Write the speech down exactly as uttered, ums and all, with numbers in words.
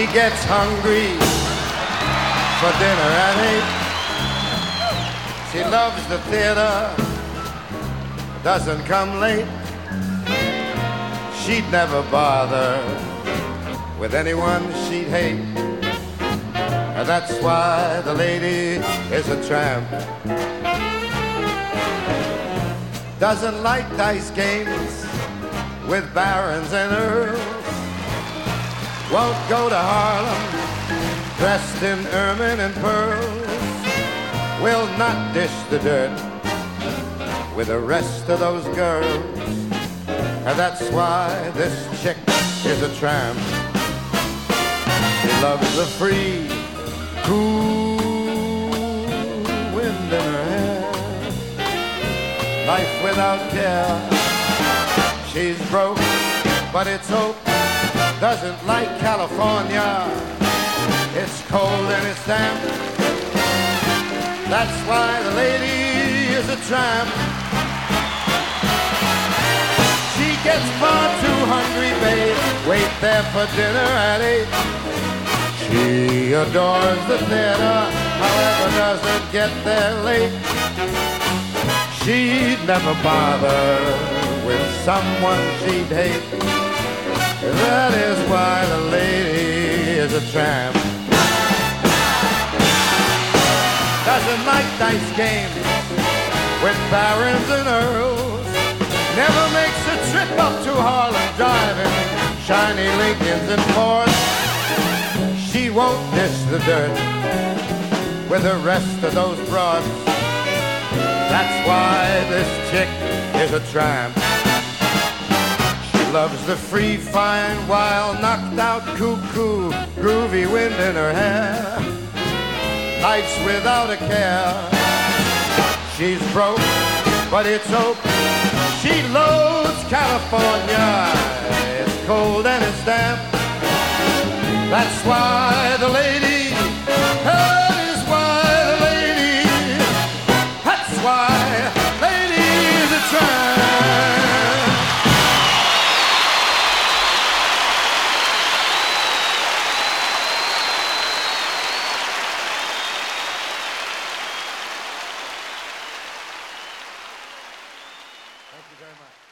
gets hungry for dinner at eight. She loves the theater, doesn't come late. She'd never bother with anyone she'd hate. And that's why the lady is a tramp. Doesn't like dice games with barons and earls. Won't go to Harlem dressed in ermine and pearls. Will not dish the dirt with the rest of those girls. And that's why this chick is a tramp. She loves the free, cool wind in her hair, life without care. She's broke, but it's hope. Doesn't like California, it's cold and it's damp. That's why the lady is a tramp. She gets far too hungry, babe. Wait there for dinner at eight. She adores the theater, however doesn't get there late. She'd never bother with someone she'd hate. That is why the lady is a tramp. Doesn't like dice games with barons and earls. Never makes a trip up to Harlem driving shiny Lincolns and Fords. She won't dish the dirt with the rest of those broads. That's why this chick is a tramp. Loves the free, fine, wild, knocked out, cuckoo, groovy wind in her hair. Nights without a care. She's broke, but it's hope. She loathes California. It's cold and it's damp. That's why the lady, that is why the lady, that's why lady is a tramp. Thank you very much.